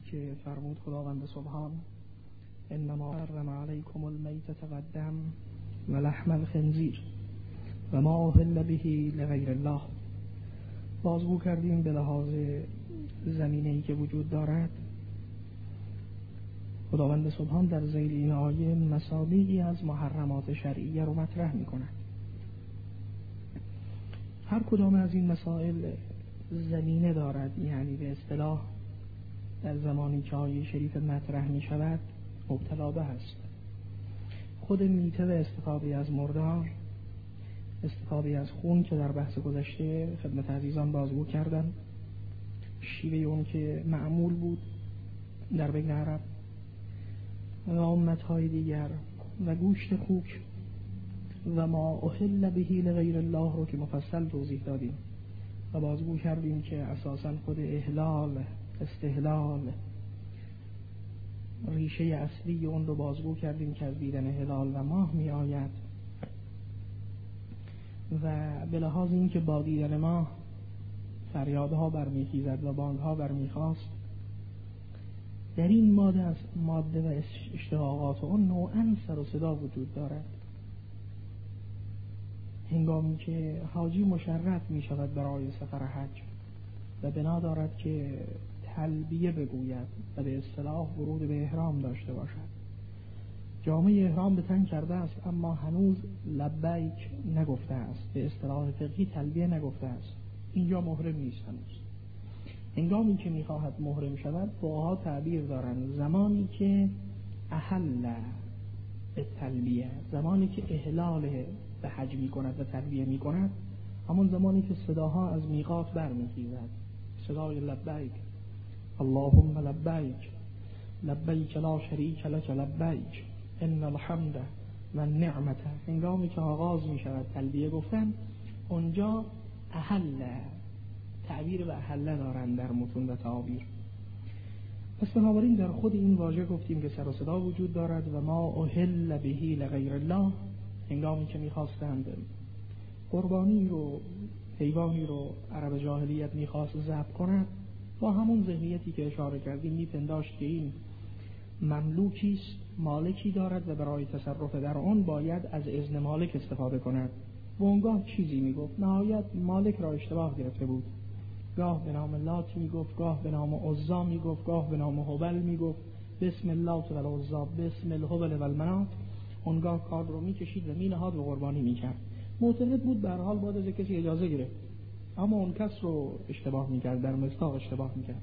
که فرمود خداوند سبحان انما حرم علیکم المیتة والدم و لحم الخنزیر و ما اهل به لغیر الله. بازگو کردیم به لحاظ زمینه‌ای که وجود دارد. خداوند سبحان در ذیل این آیه مصادیقی از محرمات شرعیه رو مطرح می‌کند. هر کدام از این مسائل زمینه دارد، یعنی به اصطلاح در زمانی که آیه شریف مطرح می شود مبتلا به است. خود میته و استفاده از مردار، استفاده از خون که در بحث گذشته خدمت عزیزان بازگو کردم، شیوه اون که معمول بود در بین عرب و امتهای دیگر، و گوشت خوک و ما اهل به لغیر الله رو که مفصل توضیح دادیم و بازگو کردیم که اساساً خود احلال، استحلال، ریشه اصلی اون رو بازگو کردیم که از دیدن هلال و ماه می آید و به لحاظ این که با دیدن ماه فریادها برمیخیزد و بانگها برمیخواست، در این ماده و اشتقاقات اون نوعاً سر و صدا وجود دارد. هنگامی که حاجی مشرف می شود برای سفر حج و بنا دارد که تلبیه بگوید و به اصطلاح ورود به احرام داشته باشد، جامعه احرام به تن کرده است اما هنوز لبیک نگفته است، به اصطلاح فقهی تلبیه نگفته است، اینجا محرم نیست هنوز. هنگامی که میخواهد محرم شود فقها تعبیر دارند زمانی که احل به تلبیه، زمانی که احلال به حج می کند و تلبیه می کند، همون زمانی که صداها از میقات برمیخیزد، صدای لبیک اللهم لبیک لبیک لا شریک لک لبیک ان الحمد و النعمت. هنگامی که آغاز می شود تلبیه گفتن، اونجا احل، تعبیر به احل دارند در متون و تعابیر. پس بنابراین در خود این واژه گفتیم که سر و صدا وجود دارد و ما اهل به لغیر الله. هنگامی که می‌خواستند قربانی رو، حیوانی رو عرب جاهلیت می‌خواست ذبح کند، با همون ذهنیتی که اشاره کردیم می‌پنداشت که این مملوکی است، مالکی دارد و برای تصرف در آن باید از اذن مالک استفاده کند. و اونگاه چیزی میگفت، نهایت مالک را اشتباه گرفته بود، گاه به نام لات میگفت، گاه به نام عزا میگفت، گاه به نام هبل میگفت، بسم اللات و العزا بسم الهبل و المنات. اونگاه کار رو میکشید و مینهاد و قربانی میکرد. معتقد بود به هر حال باید از کسی اجازه گرفت، اما اون کس رو اشتباه میکرد، در مصداق اشتباه میکرد.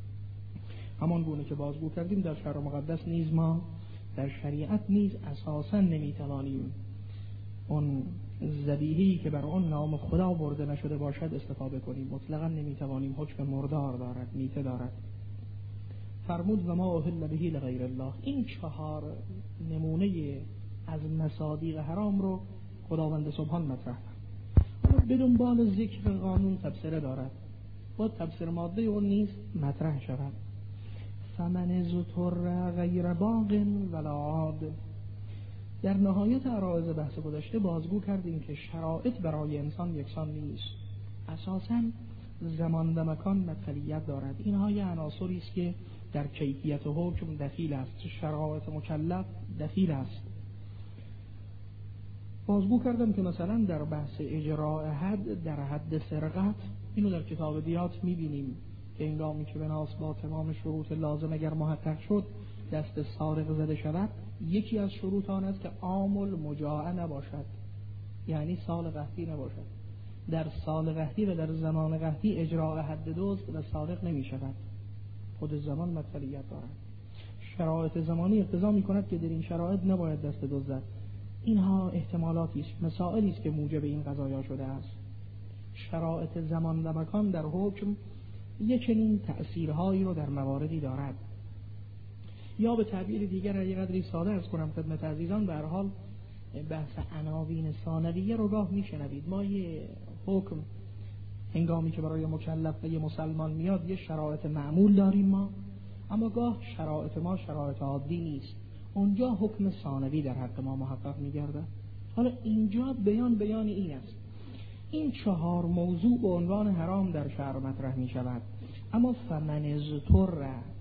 همان گونه که بازگو کردیم در شرع مقدس نیز ما در شریعت نیز اساساً نمیتوانیم اون ذبیحه‌ای که بر آن نام خدا برده نشده باشد استفاده کنیم، مطلقاً نمیتوانیم، حکم مردار دارد، میته دارد. فرمود و ما اهل به لغیر الله. این 4 نمونه از مصادیق حرام رو خداوند سبحان مطرح کرد. به دنبال ذکر قانون تبصره دارد، با تبصره ماده اون نیز مطرح شود. فمن ضطر غیر باغ ولا عاد. در نهایت عرایض بحث گذشته بازگو کردیم که شرایط برای انسان یکسان نیست. اساساً زمان و مکان مدخلیت دارد. اینها یه عناصری است که در کیفیت حکم دخیل است، شرایط مکلف دخیل است. بازگو کردم که مثلا در بحث اجراء حد در حد سرقت، اینو در کتاب دیات میبینیم که هنگامی که بناس با تمام شروط لازم اگر محقق شد دست سارق زده شود، یکی از شروط آن است که عامل مجاعه نباشد، یعنی سال قحطی نباشد. در سال قحطی و در زمان قحطی اجراء حد دزد و سارق نمی شود، خود زمان مدخلیت دارد. شرایط زمانی اقتضا می کند که در این شرایط نباید دست دزد زد. اینها احتمالاتی است، مسائلی است که موجب این قضایا شده است. شرایط زمان و مکان در حکم یک چنین تأثیرهایی رو در مواردی دارد. یا به تعبیر دیگر یه قدری ساده از کنم خدمت عزیزان، به هر حال بحث عناوین ثانویه رو گاه میشنوید. ما یه حکم هنگامی که برای مکلف و یه مسلمان میاد یه شرایط معمول داریم ما، اما گاه شرایط ما شرایط عادی نیست، اونجا حکم ثانوی در حق ما محقق میگرده. حالا اینجا بیان این است، این 4 موضوع به عنوان حرام در شرع مطرح می شود، اما فمن اضطر،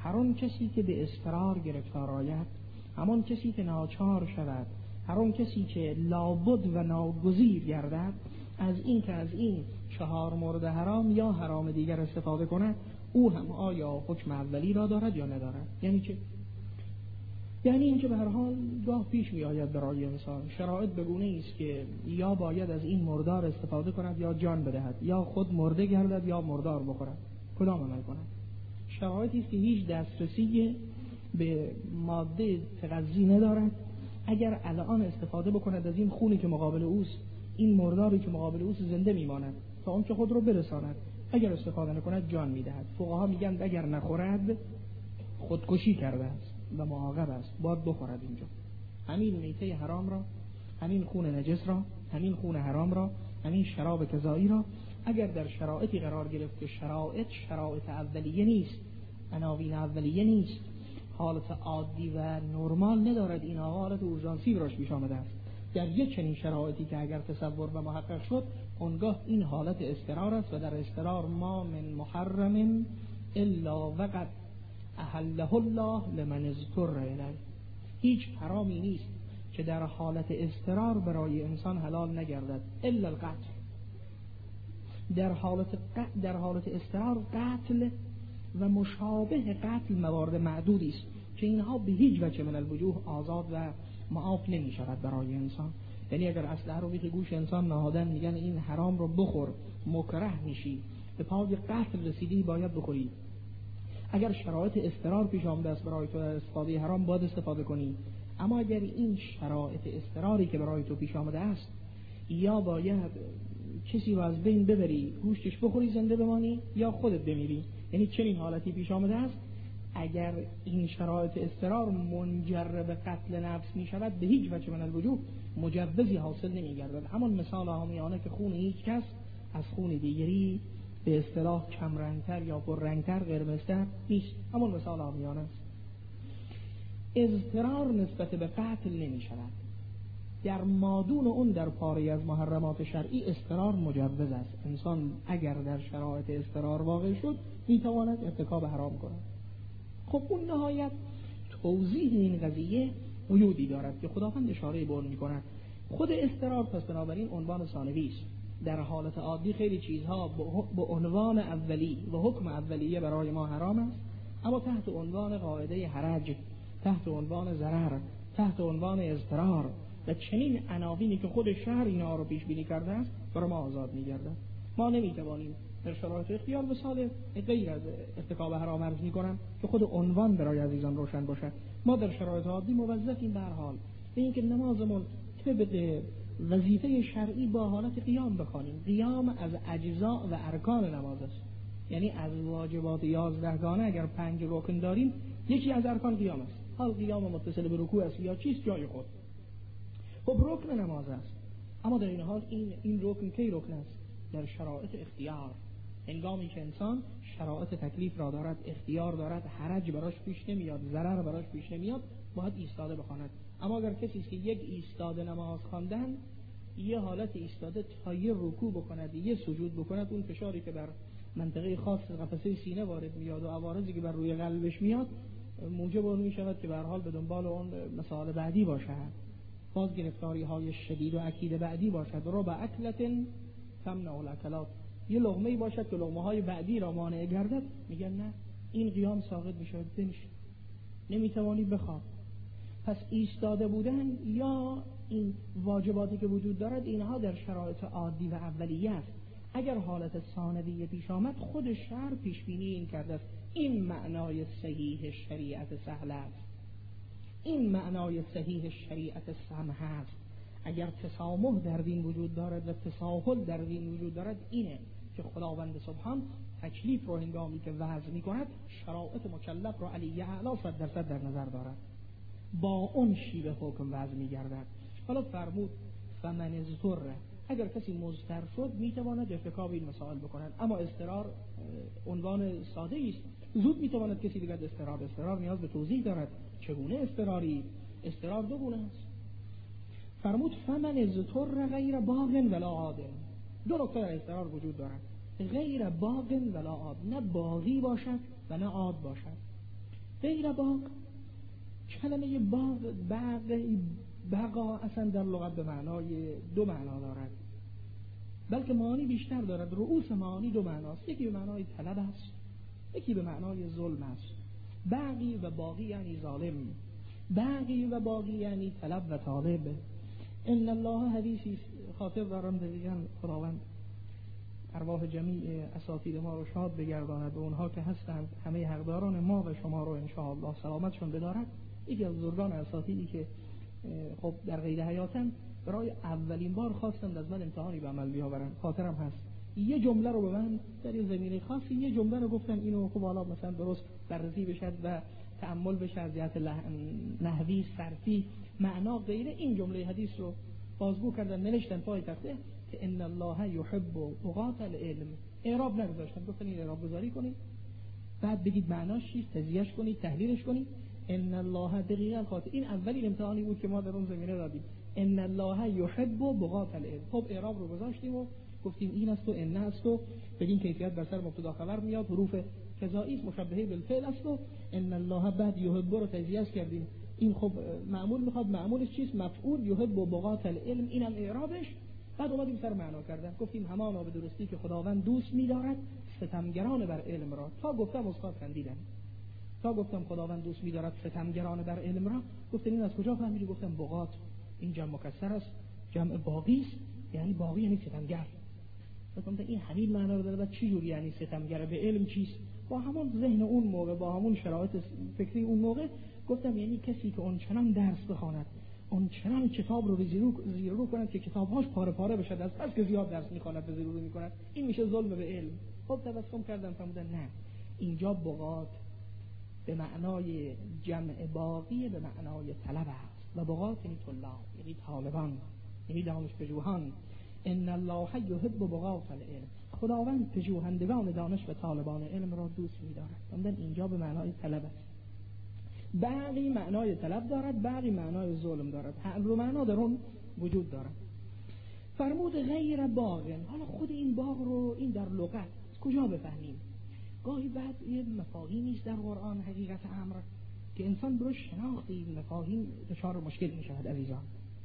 هر آن کسی که به اضطرار گرفتار آید، همان کسی که ناچار شود، هر آن کسی که لابد و ناگزیر گردد از این که از این 4 مورد حرام یا حرام دیگر استفاده کند، او هم آیا حکم اولی را دارد یا ندارد. یعنی چه؟ یعنی اینکه به هر حال گاه پیش می آید برای انسان شرایط بگونه است که یا باید از این مردار استفاده کند یا جان بدهد، یا خود مرده گردد یا مردار بخورد. کدام عمل کند؟ شرایطی است که هیچ دسترسی به ماده تغذی ندارد. اگر الان استفاده بکند از این خونی که مقابل اوست، این مرداری که مقابل اوست زنده میماند تا آنکه خود رو برساند. اگر استفاده نکند جان میدهد. فقها میگن اگر نخورد خودکشی کرده است و معاقب است، باید بخورد. اینجا همین میته حرام را، همین خون نجس را، همین خون حرام را، همین شراب کذایی را اگر در شرایطی قرار گرفت که شرایط اولیه نیست، عناوین اولیه نیست، حالت عادی و نرمال ندارد، این حالت اورژانسی براش پیش آمده است، در یک چنین شرایطی که اگر تصور و محقق شد، اونگاه این حالت اضطرار است و در اضطرار ما من محرم الا وقد احله الله لمن اضطر الیه. هیچ حرامی نیست که در حالت اضطرار برای انسان حلال نگردد الا القتل. در حالت اضطرار قتل و مشابه قتل موارد معدودی است که اینها به هیچ وجه من الوجوه آزاد و معاف نمی شود برای انسان. یعنی اگر اسلحه رو بیخ گوش انسان نهادن میگن این حرام رو بخور، مکره میشی، به پای قتل رسیدی، باید بخوری. اگر شرایط اضطرار پیش آمده است برای تو در استفاده حرام، باید استفاده کنی. اما اگر این شرایط اضطراری که برای تو پیش آمده است، یا باید کسی رو از بین ببری گوشتش بخوری زنده بمانی، یا خودت بمیری، یعنی چنین حالتی پیش آمده است، اگر این شرایط اضطرار منجر به قتل نفس می شود، به هیچ وجه من الوجوه مجوزی حاصل نمی گردد. همون مثال عامیانه که خون هیچ کس از خون دیگری به اصطلاح کم رنگتر یا پر رنگتر، قرمزتر نیست. همون مثال عامیانه است. اضطرار نسبت به قتل نمی شود. در مادون اون در پاره از محرمات شرعی اضطرار مجوز است. انسان اگر در شرایط اضطرار واقع شد می تواند ارتکاب حرام کند. خب اون نهایت توضیح این قضیه وجودی دارد که خداوند اشاره به اون می کند. خود اضطرار پس بنابراین عنوان ثانوی است. در حالت عادی خیلی چیزها به عنوان اولی و حکم اولیه برای ما حرام است، اما تحت عنوان قاعده حرج، تحت عنوان ضرر، تحت عنوان اضطرار و چنین عناوینی که خود شرع اینا رو پیش بینی کرده است برای ما آزاد می‌گردد. ما نمی‌توانیم در شرایط اختیار مثال غیر از ارتکاب حرام عرض می‌کنم که خود عنوان برای عزیزان روشن باشد. ما در شرایط عادی موظفیم به هر حال به اینکه نمازمون طبق وظیفه شرعی با حالت قیام بخوانیم. قیام از اجزاء و ارکان نماز است. یعنی از واجبات 11 گانه اگر 5 رکن داریم، یکی از ارکان قیام است. حال قیام متصل به رکوع است یا چیست جای خود. خب رکن نماز است. اما در این حال این رکن کی رکن است؟ در شرایط اختیار. هنگامی که انسان شرایط تکلیف را دارد، اختیار دارد، حرج براش پیش نمیاد، ضرر براش پیش نمیاد، باید ایستاده بخواند. اما اگر کسی که یک ایستاده نماز خواندن، یه حالت ایستاده تا یه رکوع بکند، یه سجود بکند، اون فشاری که بر منطقه خاص قفسه سینه وارد میاد و عوارضی که بر روی قلبش میاد موجب اون میشود که به هر حال به دنبال اون مسائل بعدی باشد، باز گرفتاری های شدید و اکید بعدی باشد. رب اکلت تمنع الاکلات، یه لقمه‌ای باشد که لقمه های بعدی را مانع گردد، میگن نه، این قیام ساقط میشود، بنشین، نمیتوانی بخواب. پس ایستاده بودن یا این واجباتی که وجود دارد، اینها در شرایط عادی و اولیه است. اگر حالت ثانویه پیش آمد، خود شرع پیش بینی این کرده است. این معنای صحیح شریعت سهل است، این معنای صحیح شریعت سمح است. اگر تسامح در دین وجود دارد و تساهل در دین وجود دارد، اینه که خداوند سبحان تکلیف رو هنگامی که وضع می کند، شرایط مکلف رو علی اعلی 100% در نظر دارد، با اون شیوه حکم وضع می گردد. حالا فرمود فمن اضطر، اگر کسی مضطر شد می تواند ارتکاب این مسائل بکند. اما اضطرار عنوان ساده است، زود می تواند کسی بگوید اضطرار نیاز به توضیح دارد. چگونه اضطراری؟ اضطرار دو گونه است. فرمود فمن اضطر غیر باغ ولا عاد. دو نکته در اضطرار وجود دارد، غیر باغ ولا عاد، نه باغی باشد و نه عاد باشد. غیر باغ، کلمه باغ بقا اصلا در لغت به معنای دو معنا دارد، بلکه معانی بیشتر دارد. رؤوس معانی دو معناست، یکی به معنای طلب است، یکی به معنای ظلم است. باغی و باغی یعنی ظالم، باغی و باغی یعنی طلب و طالب. ان الله، حدیثی خاطر دارم دقیقاً خداوند ارواح جمیع اساتید ما رو شاد بگرداند و اونها که هستند همه حقداران ما و شما رو انشاءالله سلامتشون بدارد. یکی از بزرگان اساتیدی که خب در قید حیاتن برای اولین بار خواستند از من امتحانی به عمل بیاورن، خاطرم هست یه جمله رو به من در یه زمینه خاصی یه جمله رو گفتن، اینو خب حالا مثلا درست بررسی بشد و تأمل بشه از جهت نحوی، صرفی، معنا غیره. این جمله حدیث رو بازگو کردن، نوشتن پای تخته که ان الله یحب بغاة العلم. اعراب نگذاشتن، گفتن این اعراب گذاری کنید، بعد بگید معناش چیست، تجزیهش کنید، تحلیلش کنید. ان الله دقیقاً خاطر این اولین امتحانی بود که ما در اون زمینه دادیم. ان الله یحب بغاة العلم. خب اعراب رو گذاشتیم و گفتیم این است و ان است و بدین کیفیت بر سر مبتدا خبر میاد، حروف کذایی مشبهه بالفعل است و ان الله بعد یحب رو تجزیه کردیم. این خب معمول میخواد، معمولش چیست؟ مفعول یحب بغاة العلم، اینم اعرابش. بعد اومدیم سر معنا کردن، گفتیم همانا به درستی که خداوند دوست می‌دارد ستمگران بر علم را. تا گفتم استاد خندیدن، تا گفتم خداوند دوست می‌دارد ستمگران بر علم را، گفتن این از کجا فهمیدی؟ گفتم بغاة این جمع مکسر است، جمع باقی است، یعنی باقی یعنی ستمگر. گفتم این همین معنا رو داره. بعد چه جوری یعنی ستمگر به علم چیست؟ با همون ذهن اون موقع، با همون شرایط فکری اون موقع گفتم یعنی کسی که اون چنان درس بخواند، اون چنان کتاب رو زیر رو کند که کتاب‌هاش پاره پاره بشه، از پس که زیاد درس می‌خواند به زیر رو می‌کند، این میشه ظلم به علم. خب تبسم کردم، فرمودن نه، اینجا بغاة به معنای جمع باقی به معنای طلب است و بغاة یعنی طلاب، یعنی طالبان، یعنی دانشجویان. ان الله یحب بغاة العلم، خداوند پژوهندگان دانش و طالبان علم را دوست می‌دارد. فرمودن اینجا به معنای طلب است. باقی معنای طلب دارد، باقی معنای ظلم دارد، هر دو معنا در اون وجود دارد. فرمود غیر باغ. حالا خود این باغ رو این در لغت کجا بفهمیم؟ گاهی بعد یه مفاهیمی است در قرآن حقیقت امر که انسان بروش شناخت این مفاهیم دچار مشکل می شود. عزیزان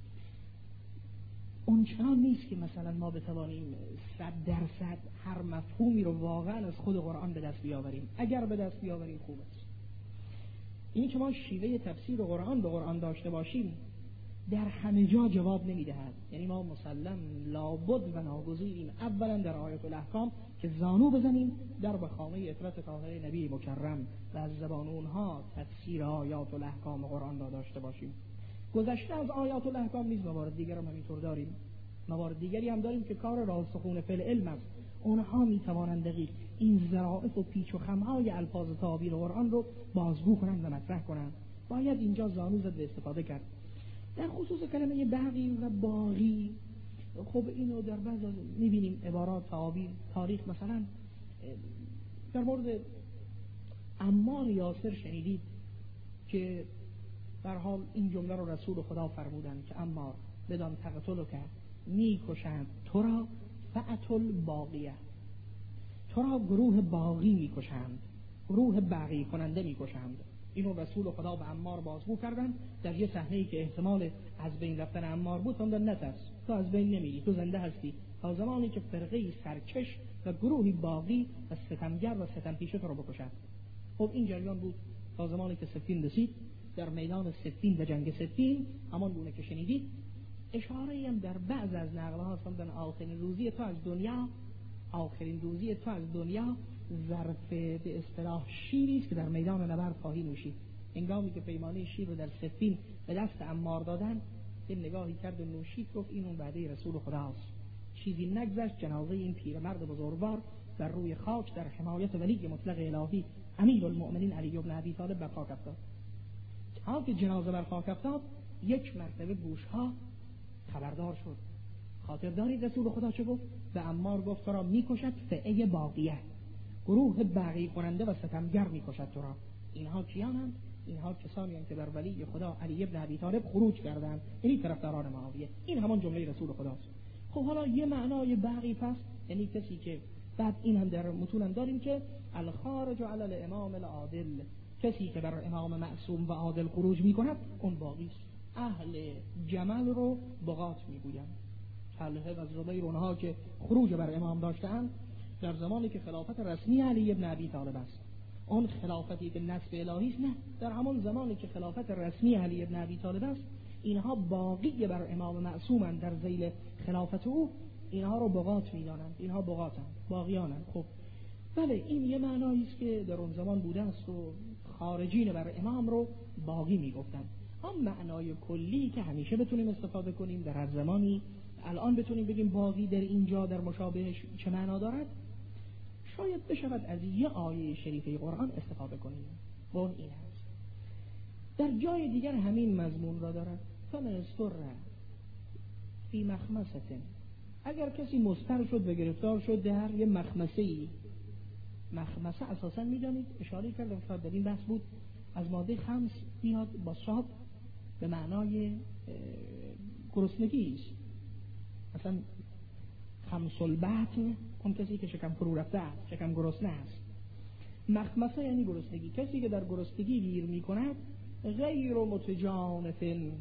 اون چنان نیست که مثلا ما بتوانیم 100% هر مفهومی رو واقعا از خود قرآن به دست بیاوریم. اگر به دست بیاوریم خوب است. این که ما شیوه تفسیر قرآن به قرآن داشته باشیم در همه جا جواب نمیدهد. یعنی ما مسلم لابد و ناگزیریم اولا در آیات الاحکام که زانو بزنیم در بخامه عطرت طاهره نبی مکرم و از زبان اونها تفسیر آیات الاحکام قرآن را داشته باشیم. گذشته از آیات الاحکام نیز موارد دیگر هم همینطور داریم. موارد دیگری هم داریم که کار راسخون فی العلم است. اونها میتوانند دقیق این ظرافت و پیچ و خم‌های الفاظ تعابیر قرآن رو بازگو کنند و مطرح کنند. باید اینجا زانو زد و استفاده کرد. در خصوص کلمه باقی و باقی، خب اینو در بعض میبینیم عبارات، تعابیر، تاریخ. مثلا در مورد عمار یاسر شنیدید که در حال این جمله رو رسول خدا فرمودند که عمار بدان تقتل که میکشند تو را فأتل باقیه، تو را گروه باقی میکشند، گروه باقی کننده میکشند. اینو رسول خدا به عمار بازگو کردن در یه صحنه‌ای که احتمال از بین رفتن عمار بود. فرمودن نترس، تو از بین نمیری، تو زنده هستی تا زمانی که فرقه‌ای سرکش و گروهی باقی و ستمگر و ستمپیشه تو رو بکشند. خب این جریان بود تا زمانی که صفین رسید. در میدان صفین و جنگ صفین همان گونه که شنیدید اشاره‌ای هم در بعض از نقل‌ها فرمودن آخرین روزی تو از دنیا، آخرین روزی تو از دنیا ظرف به اصطلاح شیری است که در میدان نبرد خواهی نوشید. هنگامی که پیمانه شیر رو در صفین به دست عمار دادن، یه نگاهی کرد و نوشید، گفت این اون وعده رسول خداست. چیزی نگذشت جنازه این پیرمرد بزرگوار در روی خاک در حمایت ولی مطلق الهی امیرالمؤمنین علی بن ابی طالب بر خاک افتاد. تا که جنازه بر خاک افتاد یک مرتبه گوشها خبردار شد. خاطر دارید رسول خدا چه گفت؟ به عمار گفت تو را میکشد فئه باقیه، گروه باقی کننده و ستمگر میکشد تو را. اینها کیانند؟ اینها کسانی هستند که بر ولی خدا علی بن ابی طالب خروج کردند، یعنی طرفداران معاویه. این همان جمله رسول خداست. خب حالا یه معنای باقی پس یعنی کسی که بعد این هم در متون داریم که الخارج علی الامام العادل، کسی که بر امام معصوم و عادل خروج میکند اون باقی است. اهل جمل رو بغات میگویند. طلحه و زبیر اونها که خروج بر امام داشتند در زمانی که خلافت رسمی علی ابن ابی طالب است، اون خلافتی که نصب الهی است، نه، در همان زمانی که خلافت رسمی علی ابن ابی طالب است اینها باقی بر امام معصومند در ذیل خلافت او، اینها رو بغات میدانند، اینها بغاتند، باقیانند. خب بله، این یه معنایی است که در اون زمان بوده است و خارجین بر امام رو باقی میگفتند. هم معنای کلی که همیشه بتونیم استفاده کنیم در هر زمانی، الان بتونیم بگیم باقی در اینجا در مشابهش چه معنا دارد، شاید بشود از یه آیه شریفه قرآن استفاده کنیم و اون این هست. در جای دیگر همین مضمون را دارد. فمن استر فی مخمسة، اگر کسی مضطر شد و گرفتار شد در یه مخمسه‌ای. مخمسه اساسا میدانید اشاره کردم شاید در این بحث بود، از ماده خمس میاد با صاد به معنای گرسنگی است. مثلا خمس البطن اون کسی که شکم فرو رفته است، شکم گرسنه است. مخمسه یعنی گرسنگی، کسی که در گرسنگی گیر میکند. غیر متجانف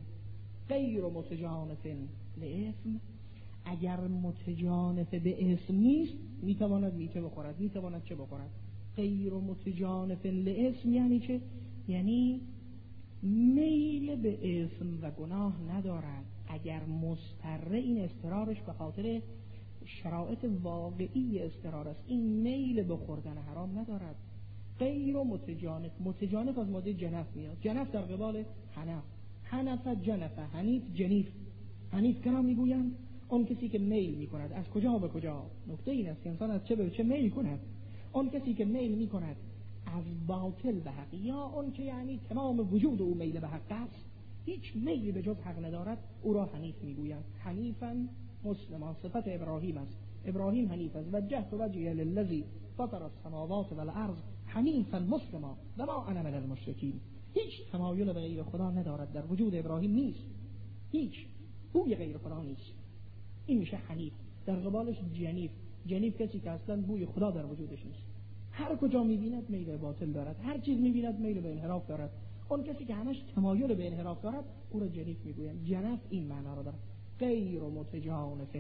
لاسم، اگر متجانف به اسم نیست میتواند میته بخورد، میتواند چه بخورد. غیر متجانف لاسم یعنی چه؟ یعنی میل به اسم و گناه ندارد. اگر مضطر، این اضطرارش به خاطر شرایط واقعی اضطرار است، این میل به خوردن حرام ندارد. غیر متجانف از ماده جنف میاد. جنف در قبال حنف جنف، حنیف کرا میگویند اون کسی که میل میکند. از کجا به کجا؟ نکته این است که انسان از چه به چه میل کند. اون کسی که میل میکند از باطل به حق، یا اون که یعنی تمام وجود او میل به حق است، هیچ میلی به جز حق ندارد، او را حنیف میگویند. حنیفا مسلما، صفت ابراهیم است. ابراهیم حنیف است. وجهت وجهی للذی فطر السماوات والارض حنیفا مسلما و ما انا من المشرکین. هیچ تمایل به غیر خدا ندارد، در وجود ابراهیم نیست، هیچ بوی غیر خدا نیست. این میشه حنیف. در قبالش جنیف کسی که اصلا بوی خدا در وجودش نیست، هر کجا میبیند میل به باطل دارد، هر چیز میبیند میل به انحراف دارد. اون کسی که همش تمایل به انحراف دارد او را جنیف میگویند. جنف این معنا را دارد. غیر متجانف،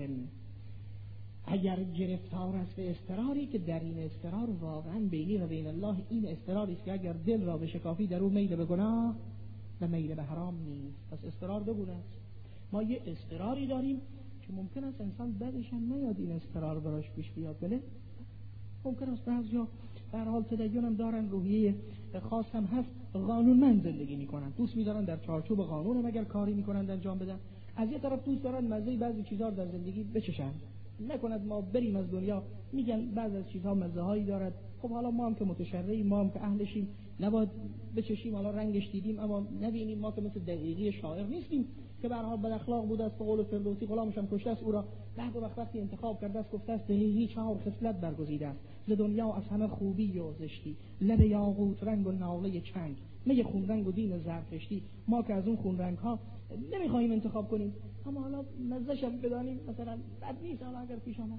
اگر گرفتار است به اضطراری که در این اضطرار واقعا بینی و بین الله این اضطراری است که اگر دل را به شکافی در او میل به گناه و میل به حرام نیست. پس اضطرار دو گونه است. ما یه اضطراری داریم که ممکن است انسان بعدش هم نیاد این اضطرار براش پیش بیاد. بله ممکن است بعضیا به هر حال تدین هم دارن، روحیه خاص هم هست، قانونمند زندگی میکنن، دوست میدارن در چارچوب قانون هم اگر کاری میکنن انجام بدن. از یه طرف دوست دارن مزه بعضی چیزها در زندگی بچشن، نکند ما بریم از دنیا. میگن بعضی از چیزها مزه هایی دارد. خب حالا ما هم که متشرعیم، ما هم که اهلشیم، نباید بچشیم. حالا رنگش دیدیم اما نبینیم. ما که مثل دقیقی شاعر نیستیم که به هر حال بد اخلاق بوده است. به قول فردوسی غلامش هم کشته است، او را بعد وقتی انتخاب کرده است گفته است دقیقی 4 خصلت برگزیده است. ز دنیا از همه خوبی و زشتی، لب یاقوت رنگ و ناله چنگ، می خون رنگ و دین زرتشتی. ما که از اون خون رنگ ها نمیخوایم انتخاب کنیم، اما حالا مزه‌ش هم بدانیم مثلا بد نیست. حالا اگر پیش آمد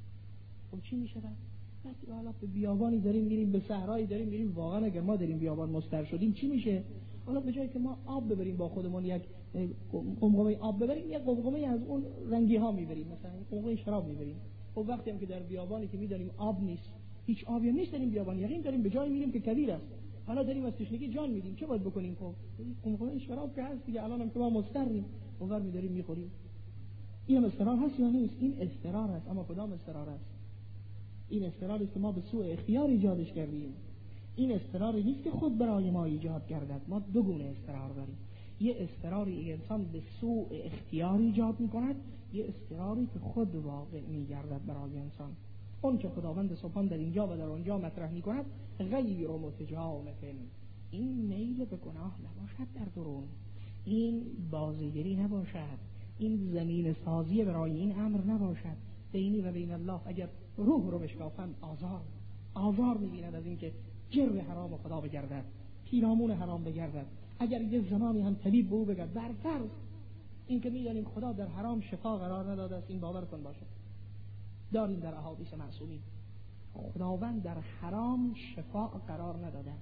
خب چی میشه؟ بعد حالا به بیابانی داریم میریم، به صحرایی داریم میریم، واقعا اگر ما داریم بیابان مضطر شدیم چی میشه؟ حالا به جایی که ما آب ببریم با خودمون، یک قمقمه آب ببریم، یک قمقمه از اون رنگی ها میبریم، مثلا قمقمه شراب میبریم. خب وقتی هم که در بیابانی که میدانیم آب نیست، هیچ آبی نیست، داریم بیابان یقین داریم به جایی میریم که کویر است، حالا داریم از تشنگی جان میدیم، چه باید بکنیم؟ خب قمقمه شراب که هست دیگه، الان هم که ما مضطریم اونور میداریم میخوریم. این هم اضطرار هست یا نیست؟ این اضطرار است. اما کدام اضطرار است؟ این اضطراری است که ما به سوء اختیار ایجادش کردیم. این اضطراری نیست که خود برای ما ایجاد کردد. ما دو گونه اضطرار داریم. یه اضطراری انسان به سوء اختیار ایجاد میکند، یه اضطراری که خود واقع میگردد برای انسان. اون که خداوند سبحان در اینجا و در اونجا مطرح میکند غیر متجانف، این میل به گناه نباشد در درون، این بازیگری نباشد، این زمین سازی برای این امر نباشد. بینی و بین الله اگر روح رو بشکافند آزار میبیند از اینکه جرم حرام خدا بگردد، پیرامون حرام بگردد. اگر یه زمانی هم طبیب به او بگرد، برفرض این که میدانیم خدا در حرام شفا قرار نداده است، این باورتون باشه، داریم در احادیث معصومین خداوند در حرام شفا قرار نداده است.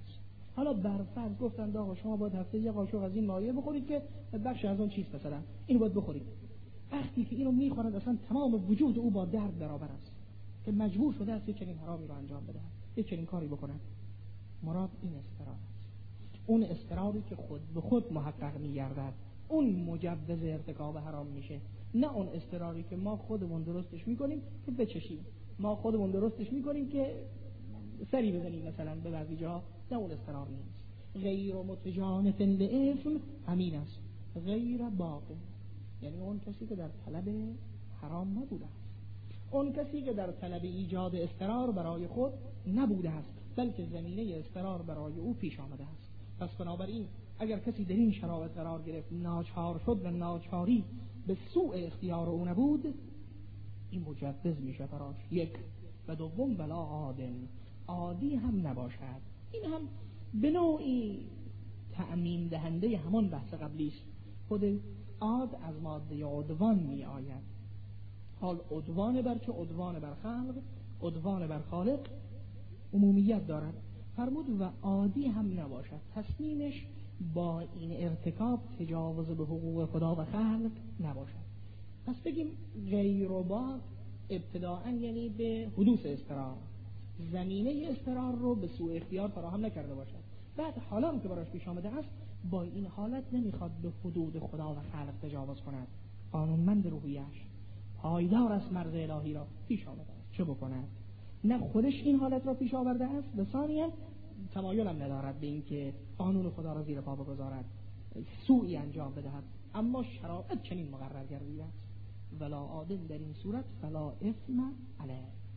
حالا برفرض گفتند آقا شما باید هفته یه قاشق از این مایه بخورید که بخش از اون چیز مثلا اینو باید بخورید. وقتی که اینو میخورد اصلا تمام وجود او با درد برابر است که مجبور شده است یه چنین حرامی رو انجام بده، یه چنین کاری بکنه. مراد این اضطرار است، اون اضطراری که خود به خود محقق می‌گردد، اون مجوز ارتکاب حرام میشه، نه اون اضطراری که ما خودمون درستش میکنیم که بچشیم، ما خودمون درستش میکنیم که سری بزنیم مثلا به بعضی جاها، نه اون اضطرار نیست. غیر متجانف لإثم همین است، غیر باغ، یعنی اون کسی که در طلب حرام نبوده است، اون کسی که در طلب ایجاد اضطرار برای خود نبوده است، بلکه زمینه اضطرار برای او پیش آمده است. پس بنابراین اگر کسی در این شرایط قرار گرفت، ناچار شد و ناچاری به سوء اختیار او نبود، این مجوز میشه براش. یک و دوم ولا عادل، عادی هم نباشد. این هم به نوعی تأمین دهنده همان بحث قبلی است. خود عاد از ماده عدوان می آید. حال عدوان بر چه؟ عدوان بر خلق، عدوان بر خالق عمومیت دارد. فرمود و عادی هم نباشد، تصمیمش با این ارتکاب تجاوز به حقوق خدا و خلق نباشد. پس بگیم غیر با ابتداءً یعنی به حدوث اضطرار، زمینه اضطرار رو به سوء اختیار فراهم نکرده باشد. بعد حالا که براش پیش آمده است، با این حالت نمیخواد به حدود خدا و خلق تجاوز کند، قانونمند روحیش پایدار است، مرز الهی را پیش آمده است، چه بکند؟ نه خودش این حالت را پیش آورده است و ثانیاً تمایل هم ندارد به این که قانون خدا را زیر پا بگذارد، سوئی انجام بدهد، اما شرایط چنین مقرر گردیده است. ولا عادل در این صورت فلا اثم علیه،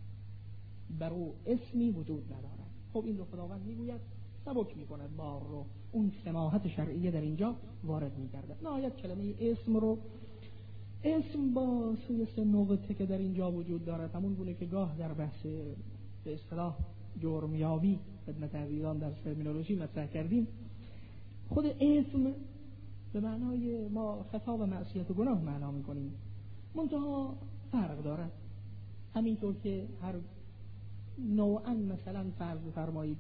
بر او اسمی وجود ندارد. خب این رو خداوند میگوید، سبک میکند بار رو، اون سماحت شرعیه در اینجا وارد میگردد. نهایت کلمه اسم رو، اسم با سه نقطه که در اینجا وجود دارد، همون گونه که گاه در بحث به اصطلاح جرمیابی خدمت عزیزان در ترمینولوژی مطرح کردیم، خود اسم به معنای ما خطا و معصیت و گناه معنا میکنیم، منتها فرق دارد. همینطور که هر نوعاً مثلا فرض فرمایید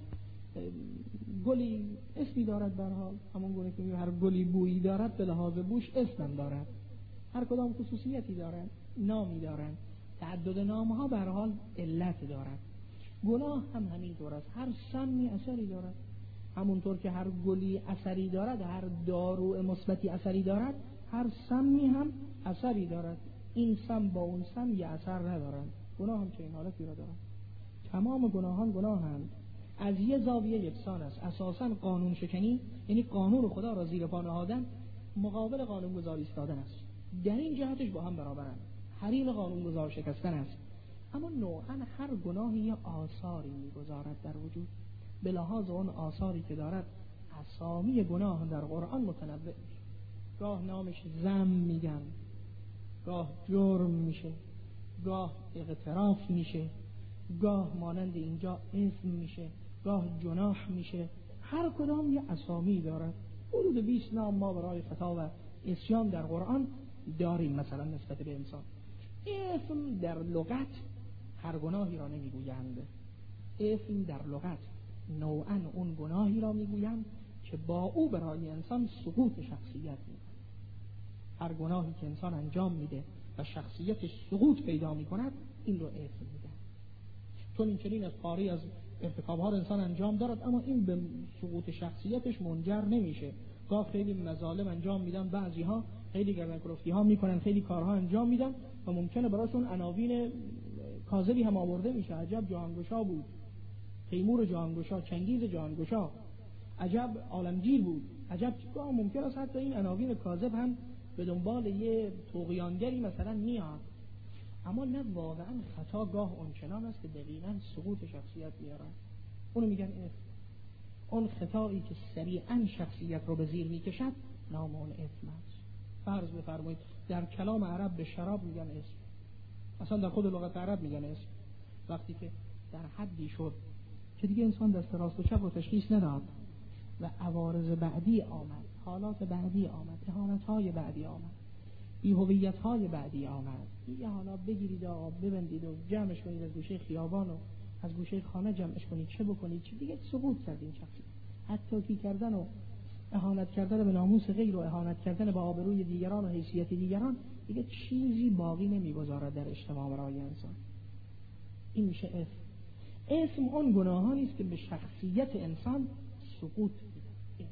گلی اسمی دارد، به هر حال همون گونه که هر گلی بویی دارد به لحاظ بوش اسم دارد، هر کدام خصوصیتی دارند، نامی دارند، تعدد نامها به هر حال علت دارد. گناه هم همینطور است، هر سمی اثری دارد، همونطور که هر گلی اثری دارد، هر دارو مثبتی اثری دارد، هر سمی هم اثری دارد. این سم با اون سم یه اثر ندارند. گناه هم چه این حالتی را دارد. تمام گناهان گناهند، از یه زاویه یکسان است. اساساً قانون شکنی یعنی قانون خدا را زیر پا نهادن، مقابل قانون گذار ایستادن است. در این جهتش با هم برابرند، حریم قانون گذار شکستن است. اما نوعاً هر گناهی یا آثاری می‌گذارد در وجود، به لحاظ اون آثاری که دارد اسامی گناه در قرآن متنوع میشه. گاه نامش ذم میگن، گاه جرم میشه، گاه اقتراف میشه، گاه مانند اینجا اسم میشه، گاه جناح میشه. هر کدام یه اسامی دارد. حدود 20 نام ما برای خطا و عصیان در قرآن داریم، مثلا نسبت به انسان. اسم در لغت هر گناهی را نمیگویند. اسم در لغت نوعاً اون گناهی را میگویند که با او برای انسان سقوط شخصیت میکنه. هر گناهی که انسان انجام میده و شخصیتش سقوط پیدا میکند، این رو اسم میگن. چون این چنین از پاری از ارتکاب‌ها انسان انجام دارد، اما این به سقوط شخصیتش منجر نمیشه. گاه خیلی مظالم انجام میدن، بعضی‌ها خیلی گردنکلفتی‌ها میکنن، خیلی کارها انجام میدن و ممکنه براشون عناوین کاذبی هم آورده میشه. عجب جهانگشا بود، تیمور جهانگشا، چنگیز جهانگشا، عجب عالمگیر بود، عجب. گاه ممکن است حتی این عناوین کاذب هم به دنبال یه طغیانگری مثلا میاد، اما نه واقعا خطا گاه اونچنان است که دقیقاً سقوط شخصیت میاره. اونو میگن اسم. اون خطایی که سریعاً شخصیت رو به زیر میکشد نام اون اسم است. فرض بفرمایید در کلام عرب به شراب میگن اسم، اصلا در خود لغت عرب میگن اسم. وقتی که در حدی شد که دیگه انسان دست راست و چپ رو تشخیص نداد و عوارض بعدی آمد، حالات بعدی آمد، اهانت‌های بعدی آمد، بی‌هویت‌های بعدی آمد، دیگه حالا بگیرید آقا ببندید و جمعش کنید از گوشه خیابان و از گوشه خانه جمعش کنید، چه بکنید چه، دیگه سقوط کرد این شخصی. حتی کردن و اهانت کردن به ناموس غیر و اهانت کردن به آبروی دیگران و حیثیت دیگران دیگه چیزی باقی نمیگذارد در اجتماع برای انسان. این میشه اسم اون گناهانی است که به شخصیت انسان سقوط میده.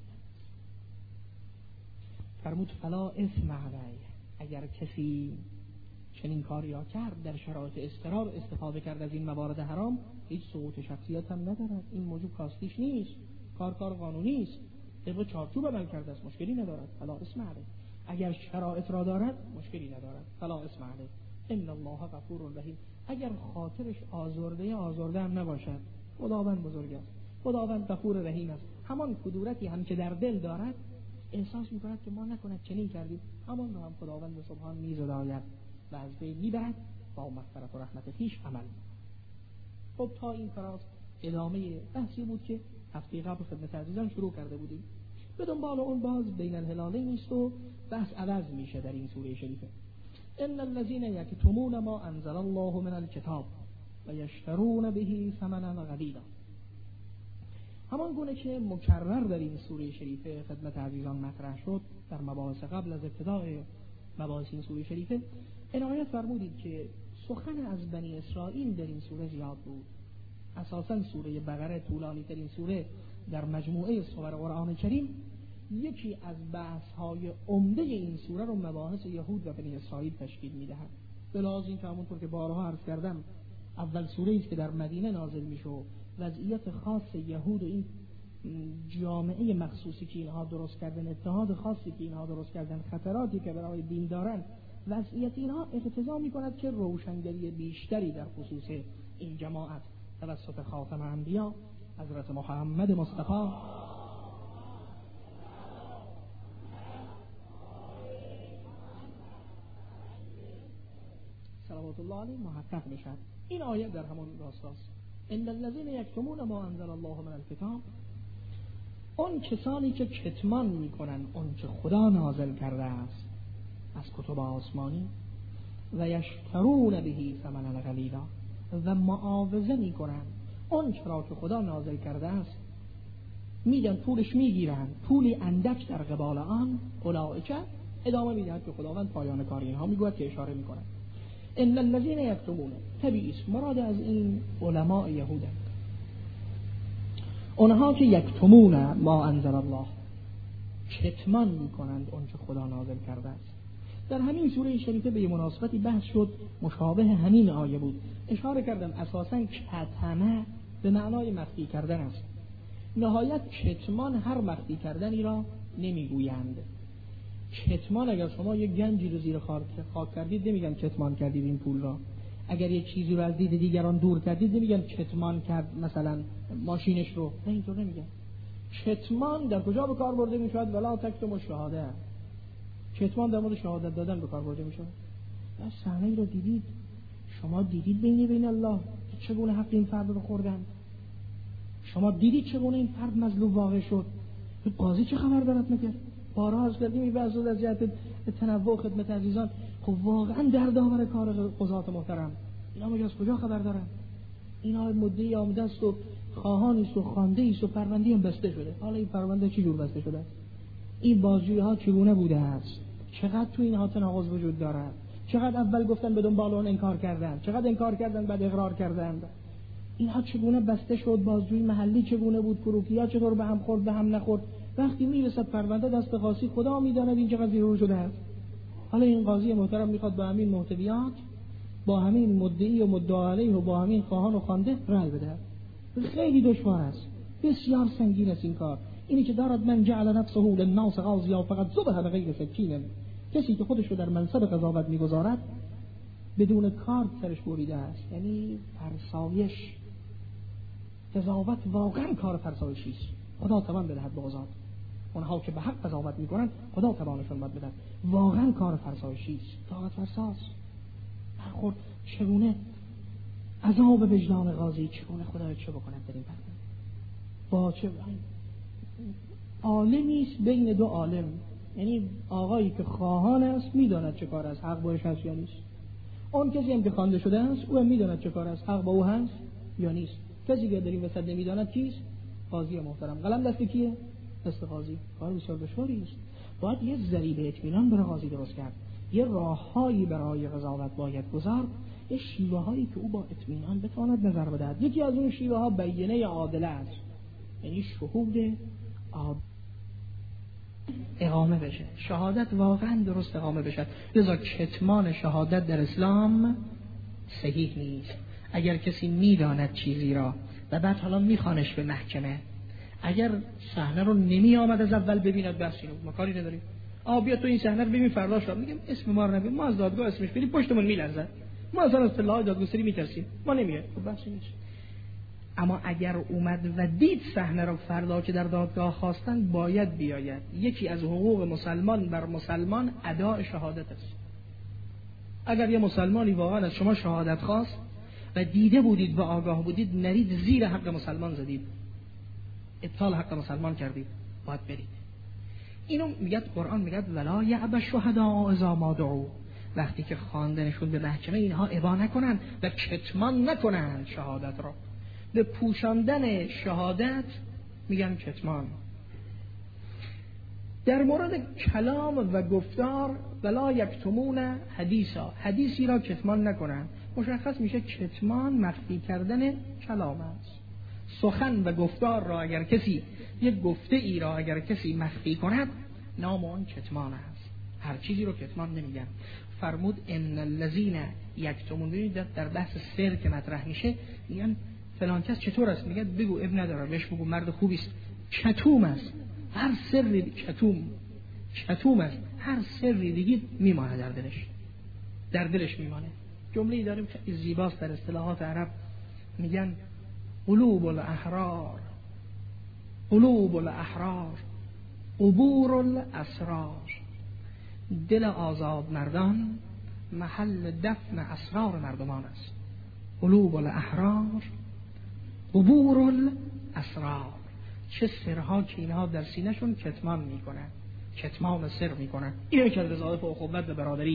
فرمود فلا اسم علیه، اگر کسی چنین کاری را کرد در شرایط اضطرار استفاده کرد از این موارد حرام، هیچ سقوط شخصیت هم ندارد. این موضوع کاستیش نیست، کار قانونی است، طبق چارچوب عمل کرده است، مشکلی ندارد. فلا اسم علیه. اگر شرایط را دارد مشکلی ندارد. فلا اسم علیه ان الله غفور رحیم. اگر خاطرش آزرده هم نباشد، خداوند بزرگ است، خداوند غفور رحیم است. همان کدورتی هم که در دل دارد احساس می‌کند که ما نکند چنین کردیم، همان رو هم خداوند سبحان می‌زداید و از بین می‌برد، با مغفرت و رحمت خویش عمل. خب تا این فراز ادامه بحثی بود که هفته قبل خدمت عزیزان شروع کرده بودیم. به دنبال اون باز بین الهلالین نیست و بحث عوض میشه در این سوره شریفه. ان الذين يكتمون ما انزل الله من الكتاب و یشترون به ثمنا قلیلا. همان گونه که مکرر در این سوره شریفه خدمت عزیزان مطرح شد در مباحث قبل از ابتدای مباحث این سوره شریفه، عنایت فرمودید که سخن از بنی اسرائیل در این سوره زیاد بود. اساساً سوره بقره طولانی ترین سوره در مجموعه سور قرآن کریم. یکی از بحث‌های عمده این سوره رو مباحث یهود و بنی اسرائیل تشکیل می‌دهد. به لحاظ اینکه همونطور که بارها عرض کردم اول سوره است که در مدینه نازل میشه، وضعیت خاص یهود و این جامعه مخصوصی که اینها درست کردن، اتحاد خاصی که اینها درست کردن، خطراتی که برای دین دارن، وضعیت اینها اقتضا می‌کند که روشنگری بیشتری در خصوص این جماعت توسط خاتم انبیا حضرت محمد مصطفی صلوات الله علیه محقق بشد. این آیه در همون راستاست. ان الذين يكتمون ما انزل الله من الكتاب، اون کسانی که کتمان میکنن اون که خدا نازل کرده است از کتب آسمانی، و یشترون به ثمنا قلیلا، و معاوضه میکنن اون چرا که خدا نازل کرده است، میدن پولش میگیرن، پولی اندک در قبال آن، اولئک ادامه میدهد که خداوند پایان کار اینها میگوید که اشاره میکنه. ان الذين يكتمون تبعیض مراد از این علماء یهود، اونها که یکتمون ما انزل الله، کتمان میکنند اون که خدا نازل کرده است. در همین سوره شریفه به مناسبتی بحث شد مشابه همین آیه بود. اشاره کردم اساساً کتمه به معنای مخفی کردن است. نهایت کتمان هر مخفی کردنی را نمیگویند. کتمان اگر شما یک گنجی رو زیر خاک کردید نمیگن کتمان کردید این پول را. اگر یک چیزی رو از دید دیگران دور کردید نمیگن کتمان کرد مثلا ماشینش رو، نه اینطور نمیگن. کتمان در کجا به کار برده میشود؟ ولا تکتموا الشهاده. کتمان در مورد شهادت دادن به کار برده میشود. بس صحنه‌ای رو دیدید، شما دیدید بین الله چگونه حق این فرد رو خوردن، شما دیدید چگونه این فرد مظلوم واقع شد، قاضی چه خبر دارد میگه؟ بارها از کردیم این بحث از جهت تنوع خدمت عزیزان. خب واقعا دردآور کار قضات محترم، اینا مگه از کجا خبر دارن؟ اینا مدعی آمده است و خواهانی است و خوانده است و پرونده هم بسته شده. حالا این پرونده چی جور بسته شده است؟ این بازجویی ها چگونه بوده است؟ چقدر تو اینها تناقض وجود دارد؟ چقدر اول گفتن به دنبال اون انکار کردن، چقدر انکار کردن بعد اقرار کردند؟ اینها چگونه بسته شد؟ بازجویی محلی چگونه بود؟ کروکیا چطور به هم خورد به هم نخورد؟ وقتی میرسد پرونده دست قاضی، خدا میداند این چه قضیه رو شده است. حالا این قاضی محترم میخواد با همین محتویات، با همین مدعی و مدعا علیه و با همین خواهان و خوانده رأی بده. خیلی دشوار است، بسیار سنگین است این کار. اینی که دارد من جعل نفسه للناس قاضیا فقط ذبح بغیر سکین، کسی که خودش رو در منصب قضاوت میگذارد بدون کار سرش بریده است. یعنی فرسایش، قضاوت واقعا کار فرسایشی است. خدا توان بدهد به قضات، اونها که به حق قضاوت میکنن خدا توانشون باید بدهد. واقعا کار فرسایشی است، طاقت فرساست. برخورد چگونه عذاب وجدان قاضی، چگونه خدا چه بکنه در این پرونده، با چه عالمی است بین دو عالم. یعنی آقایی که خواهان است میداند چه کار است، حق باش هست یا نیست. اون کسی هم که خوانده شده است او هم میداند چه کار است، حق با او هست یا نیست. کسی که در این وسط نمیداند کیست؟ قاضی محترم، قلم دست کیه؟ دست قاضی. کار بسیار دشواری است. باید یه ذریب اطمینان برای قاضی درست کرد، یه راههایی برای قضاوت باید گذارد، یه شیوه هایی که او با اطمینان بتواند نظر بدهد. یکی از اون شیوه ها بیینه عادله است، یعنی شهود اقامه بشه، شهادت واقعا درست اقامه بشه. لذا کتمان شهادت در اسلام صحیح نیست. اگر کسی میداند چیزی را و بعد حالا میخوانش به محکمه، اگر صحنه رو نمی آمد از اول ببیند، بس اینو ما کاری نداریم. بیا تو این صحنه رو ببین، فرداش رو میگم اسم ما رو نبین، ما از دادگاه اسمش بریم پشتمون میلرزه، ما اصلا از اصطلاح دادگستری میترسیم، ما نمیاد، بس نیست. اما اگر اومد و دید صحنه رو فردا که در دادگاه خواستن، باید بیاید. یکی از حقوق مسلمان بر مسلمان اداء شهادت است. اگر یه مسلمانی واقعا از شما شهادت خواست و دیده بودید و آگاه بودید، نرید زیر حق مسلمان زدید، ابطال حق مسلمان کردید، باید برید. اینو میگه قرآن، میگه ولا یعب الشهداء اذا ما دعوا، وقتی که خواندنشون به محکمه اینها ابا نکنن و کتمان نکنن شهادت را. به پوشاندن شهادت میگن کتمان. در مورد کلام و گفتار ولا یکتمون حدیثا، حدیثی را کتمان نکنن. مشخص میشه کتمان مخفی کردن کلام است. سخن و گفتار را اگر کسی، یک گفته ای را اگر کسی مخفی کند، نام آن کتمان است. هر چیزی رو کتمان نمیگن. فرمود ان الذين یکتمون، در بحث سر که مطرح میشه میگن فلان کس چطور است، میگه بگو اب نداره، بهش بگو مرد خوبی است، کتوم است. هر سری کتوم است، هر سری دیگه میمانه در دلش میمانه. جمله‌ای داریم خیلی زیباست در اصطلاحات عرب، میگن قلوب الاحرار قبور الاسرار. دل آزاد مردان محل دفن اسرار مردمان است. قلوب الاحرار قبور الاسرار. چه سرها که اینها در سینه‌شون کتمان میکنن، کتمان سر میکنن. این یک از وظایف اخوت و برادری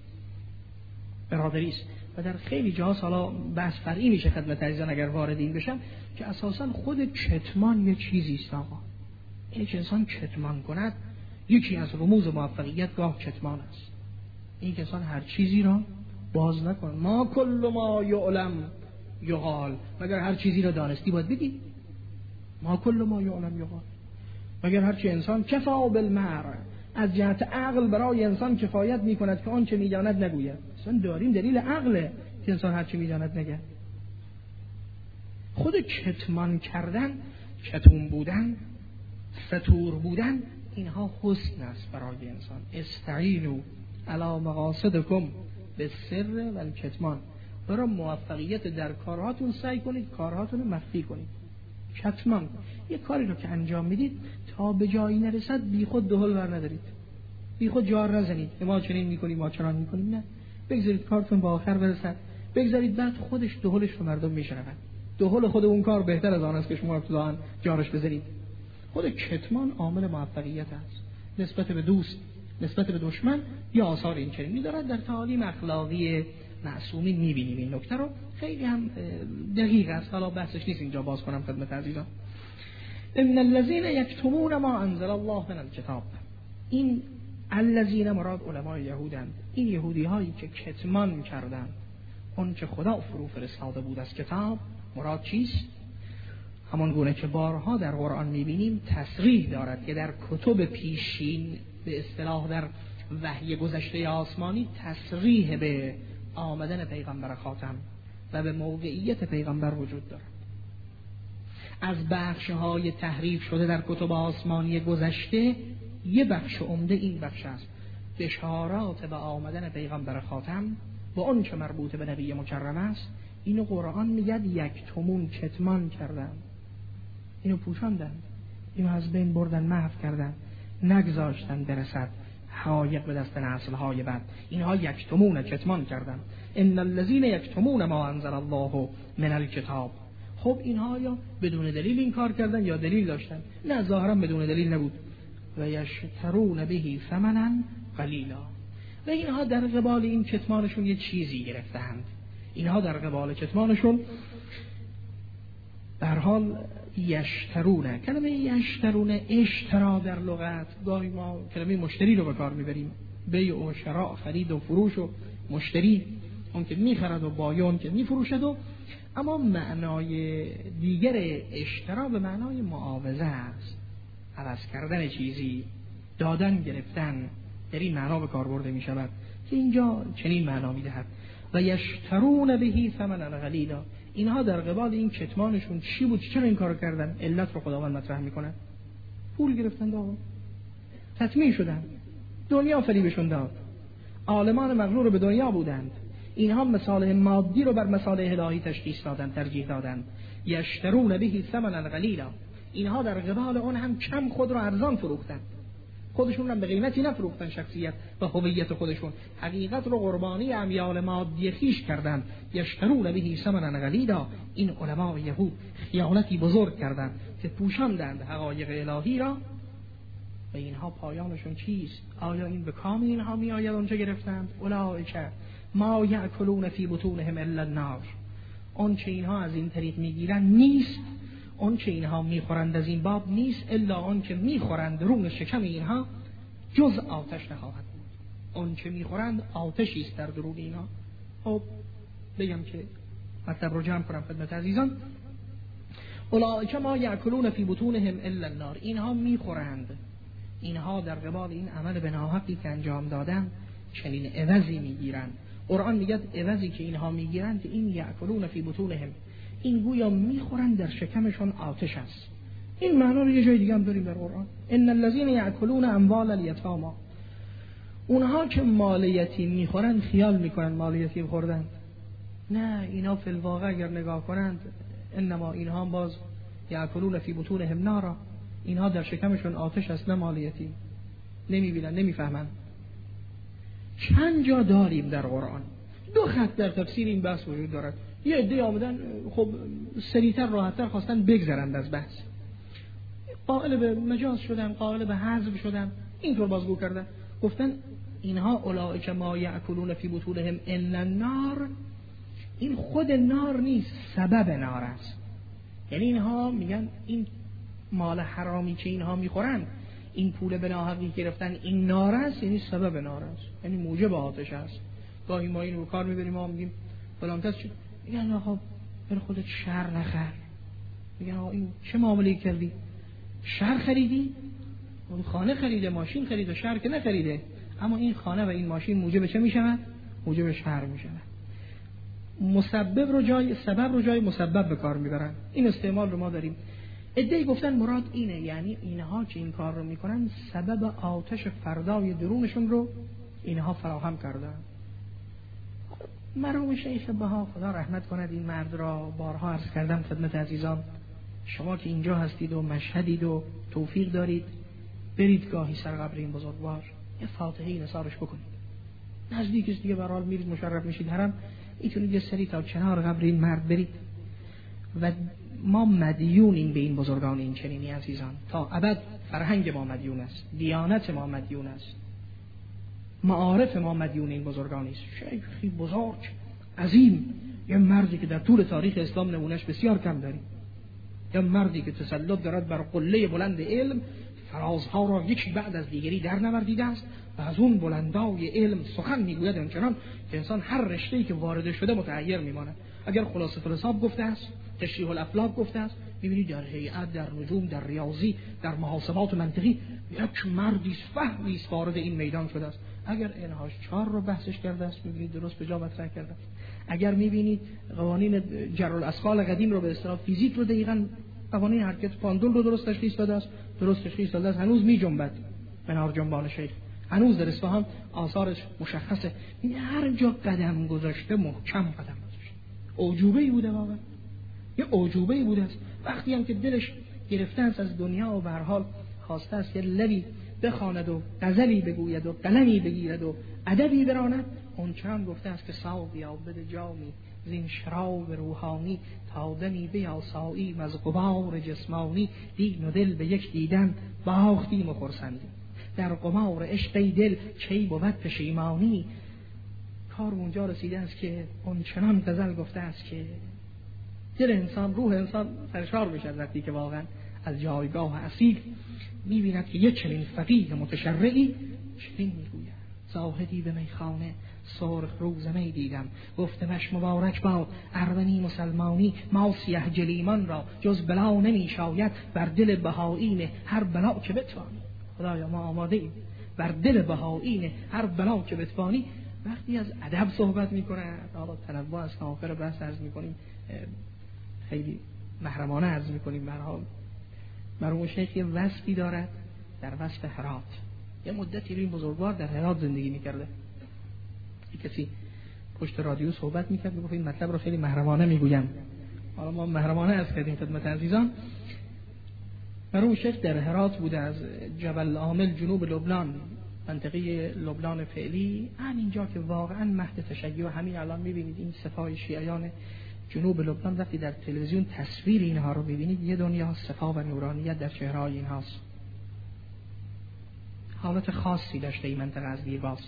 است. و در خیلی جاها حالا بحث فرعی میشه خدمت عزیزان اگر وارد این بشم، که اساسا خود کتمان یه چیزی است. آقا این که انسان کتمان کند، یکی از رموز موفقیت گاه کتمان است. این که انسان هر چیزی را باز نکنه. ما کل ما یعلم یقال، مگر هر چیزی را دانستی باید بگی. ما کل ما یعلم یقال، مگر هر چی انسان کفا بالمر، از جهت عقل برای انسان کفایت میکند که آن چه میداند نگوید. اصلا داریم دلیل عقله که انسان هر چی میداند نگه. خود کتمان کردن، کتوم بودن، ستور بودن، اینها حسن است برای انسان. استعینوا علی مقاصدکم بالسر و الکتمان. برای موفقیت در کارهاتون سعی کنید کارهاتون رو مخفی کنید، کتمان. یک کاری رو که انجام میدید تا به جایی نرسد بی خود دهل ور ندارید، بی خود جار نزنید ما چنین میکنیم ما چنان میکنیم. نه، بگذارید کارتون به آخر برسد، بگذارید بعد خودش دهلش رو مردم میشنون. دهل خود اون کار بهتر از آن است که شما ابتداء جارش بزنید. خود کتمان عامل موفقیت است. نسبت به دوست، نسبت به دشمن یا آثار این چنینی دارد. در تعالیم اخلاقی معصومین میبینیم این نکته رو. خیلی هم دقیق است، حالا بحثش نیست اینجا باز کنم خدمت عزیزان. ان الذين يكتمون ما انزل الله من الكتاب. این الذين مراد علمای یهودند. این یهودی هایی که کتمان کردند اون چه خدا فرو فرستاده بود از کتاب، مراد چیست؟ همان گونه که بارها در قرآن میبینیم تصریح دارد که در کتب پیشین، به اصطلاح در وحی گذشته آسمانی، تصریح به آمدن پیغمبر خاتم و به موقعیت پیغمبر وجود دارد. از بخش‌های تحریف شده در کتب آسمانی گذشته یه بخش عمده این بخش است، بشارات به آمدن پیغمبر خاتم و اون که مربوط به نبی مکرم است. اینو قرآن میگه یکتمون، کتمان کردن، اینو پوشاندن، اینو از بین بردن، محو کردن، نگذاشتن برسد حقایق به دست نسل‌های بعد. اینها یکتمون، کتمان کردن. ان الذين یکتمون ما انزل الله من الکتاب. خب اینها یا بدون دلیل این کار کردن یا دلیل داشتن؟ نه، ظاهرا بدون دلیل نبود. و یشترون به ثمنا قلیلا. و اینها در قبال این کتمانشون یه چیزی گرفتند. اینها در قبال کتمانشون به هر حال یشترونه، کلمه یشترونه اشترا در لغت، گاهی ما کلمه مشتری رو به کار میبریم، بیع و شراء، خرید و فروش و مشتری، اون که میخرد و بایع اون که میفروشد. و اما معنای دیگر اشترا به معنای معاوضه است، عوض کردن چیزی، دادن گرفتن، در این معنا به کار برده می شود که اینجا چنین معنا می دهد. و یشترون بهی ثمنا قلیلا، اینها در قبال این کتمانشون چی بود، چرا این کارو کردن؟ علت رو خداوند مطرح می کنه. پول گرفتن، آقا تطمیع شدن، دنیا فریبشون داد، عالمان مغرور به دنیا بودند، اینها مصالح مادی رو بر مصالح الهی تشخیص دادن، ترجیح دادن. یشترون بهی ثمنا قلیلا، اینها در قبال اون هم کم خود رو ارزان فروختن، خودشون هم به قیمتی نفروختن، شخصیت و هویت خودشون، حقیقت رو قربانی امیال مادی خیش کردن. یشترون بهی ثمنا قلیلا، این علماء یهود خیانتی بزرگ کردند که پوشاندند حقایق الهی را. و اینها پایانشون چیست؟ آیا این به کام اینها می آید اونجا گرفتند؟ اولئک ما یأکلون فی بطونهم الا النار، اون چه اینها از این طریق میگیرن نیست، اون چه اینها میخورند از این باب نیست، الا اون که میخورند درون شکم اینها جز آتش نخواهد بود. اون چه میخورند آتشی است در درون اینها. خب بگم که مطلب رو جمع کنم خدمت عزیزان. اولئک ما یأکلون فی بطونهم الا النار، اینها میخورند، اینها در قبال این عمل به ناحقی که انجام دادن چنین عوضی میگیرند. قرآن میگه عوضی که اینها میگیرند این یأکلون فی بطونهم، این گویا میخورن در شکمشون آتش است. این معنا رو یه جای دیگه هم داریم در قرآن، ان الذين یأکلون اموال الیتامی، اونها که مال یتیم میخورن خیال میکنن مال یتیم خوردن، نه، اینا فی الواقع اگر نگاه کنند انما اینها باز یأکلون فی بطونهم نارا، اینها در شکمشون آتش است، نه مال یتیم. نمیبینن، نمیفهمن. چند جا داریم در قرآن، دو خط در تفسیر این بحث وجود دارد. یه عده آمدن خب سریعتر راحتتر خواستن بگذرند از بحث، قائل به مجاز شدن، قائل به حذف شدن، اینطور بازگو کردن، گفتن اینها اولئک ما یأکلون فی بطونهم الا النار، این خود نار نیست، سبب نار است. یعنی اینها میگن این مال حرامی که اینها میخورن، این پول به ناحقی گرفتن، این نار است، یعنی سبب نار است، یعنی موجب آتش است. گاهی ما اینو کار میبریم، ما میگیم فلان کس میگن آقا برای خودت شر نخر، میگن آقا این چه معامله کردی؟ شر خریدی؟ اون خانه خریده، ماشین خریده، شر که نخریده، اما این خانه و این ماشین موجب چه میشود؟ موجب شر میشود. سبب رو جای مسبب به کار میبرن. این استعمال رو ما داریم. عده‌ای گفتن مراد اینه، یعنی اینها که این کار رو میکنن سبب آتش فردای درونشون رو اینها فراهم کردن. مرحوم شیخ بها خدا رحمت کند این مرد را بارها عرض کردم خدمت عزیزان، شما که اینجا هستید و مشهدید و توفیق دارید، برید گاهی سر قبر این بزرگوار یه فاتحه نثارش بکنید، نزدیکش دیگه به هر حال میرید مشرف میشید حرم، میتونید یه سری تا کنار قبر این مرد برید. و ما مدیونیم به این بزرگان این چنینی عزیزان، تا ابد فرهنگ ما مدیون است، دیانت ما مدیون است، معارف ما مدیون این بزرگانی است. شیخی بزرگ عظیم، یه مردی که در طول تاریخ اسلام نمونهش بسیار کم داریم، یه مردی که تسلط دارد بر قله بلند علم، فرازها را یکی بعد از دیگری در نوردیده است و از اون بلندای علم سخن میگوید اونچنان که انسان هر رشته‌ای که وارد شده متحیر میماند. اگر خلاصه الحساب گفته است، تشریح الافلاک گفته است، میبینید در هیئت، در نجوم، در ریاضی، در محاسبات منطقی یک مردی فهمی وارد این میدان شده است. اگر انهاش 4 رو بحثش کرده است، میبینید درست به جا مطرح کرده است. اگر میبینید قوانین جر الاثقال قدیم رو به اصطلاح فیزیک رو دقیقاً قوانین حرکت پاندول رو درست تشخیص داده است، درست تشخیص داده است، هنوز میجنبد منار جنبان شیخ، هنوز در اصفهان آثارش مشخصه. این هر جا قدم گذاشته محکم قدم گذاشته. اعجوبه‌ای بوده واقعا، یه اعجوبه‌ای بوده است. وقتی هم که دلش گرفته است از دنیا و به هر حال خواسته است که لبی بخواند و غزلی بگوید و قلمی بگیرد و ادبی براند، اون چند گفته است که ساقیا بده جامی زین شراب روحانی، تا دمی بیاسایی از غبار جسمانی، دین و دل به یک دیدن باختیم و خرسندیم، در قمار عشق دل کی بود پشیمانی. کار اونجا رسیده است که اون چنان غزل گفته است که دل انسان، روح انسان سرشار میشه وقتی که واقعا از جایگاه اصیل میبیند که یک چنین فقیه متشرعی چنین میگوید: زاهدی به میخانه سرخ روز می دیدم، گفتمش مبارک باد ارمنی مسلمانی، ما سیه جلیمان را جز بلا نمی شاید، بر دل بهائین هر بلا که بتوانی. خدایا ما آماده ایم بر دل بهائین هر بلا که بتوانی. وقتی از ادب صحبت میکنه، حالا تنوع از آخر بحث عرض میکنیم، خیلی محرمانه عرض میکنیم، به هر حال مرحوم شیخ یه وصفی دارد در وصف هرات. یه مدتی این بزرگوار در هرات زندگی میکرده. کسی پشت رادیو صحبت میکرد، میگفت این مطلب رو خیلی محرمانه میگویم. حالا ما محرمانه از کردیم خدمت عزیزان. مرحوم شیخ در هرات بوده، از جبل عامل جنوب لبنان، منطقه لبنان فعلی، همینجا که واقعا مهد تشیع. همین الان میبینید این صفای شیعیان جنوب لبنان، وقتی در تلویزیون تصویر اینها رو ببینید، یه دنیا صفا و نورانیت در چهره‌های اینهاست. حالت خاصی داشته این منطقه از دیرباز.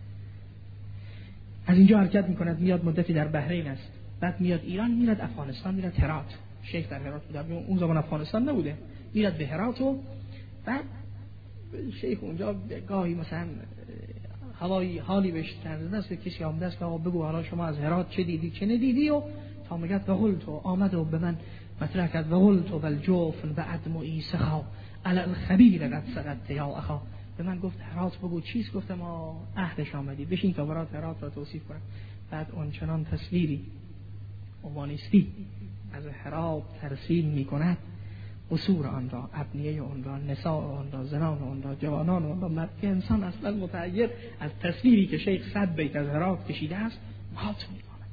از اینجا حرکت میکند، میاد مدتی در بحرین است، بعد میاد ایران، میاد افغانستان، میاد هرات. شیخ در هرات بوده، اون زمان افغانستان نبوده، میاد به هرات و بعد شیخ اونجا گاهی مثلا هوایی حالی بهش کرده است، کسی آمده است که آقا بگو حالا شما از هرات چه دیدی چه ندیدی، و تا میگه وقلت آمد و به من مطرح کرد وقلت والجوف بعدم ایسخا علی الخبیر قد سقط یا اخا. به من گفت هرات بگو چیست، گفتم ما اهلش آمدی، بشین تا برات هرات را توصیف کنم. بعد اون چنان تصویری اومانیستی از هرات ترسیم میکند، قصور آن را، ابنیه آن را، نساء آن را، زنان آن را، جوانان آن را، مرد که انسان اصلا متعیر از تصویری که شیخ 100 بیت از هرات کشیده است مات می‌کند.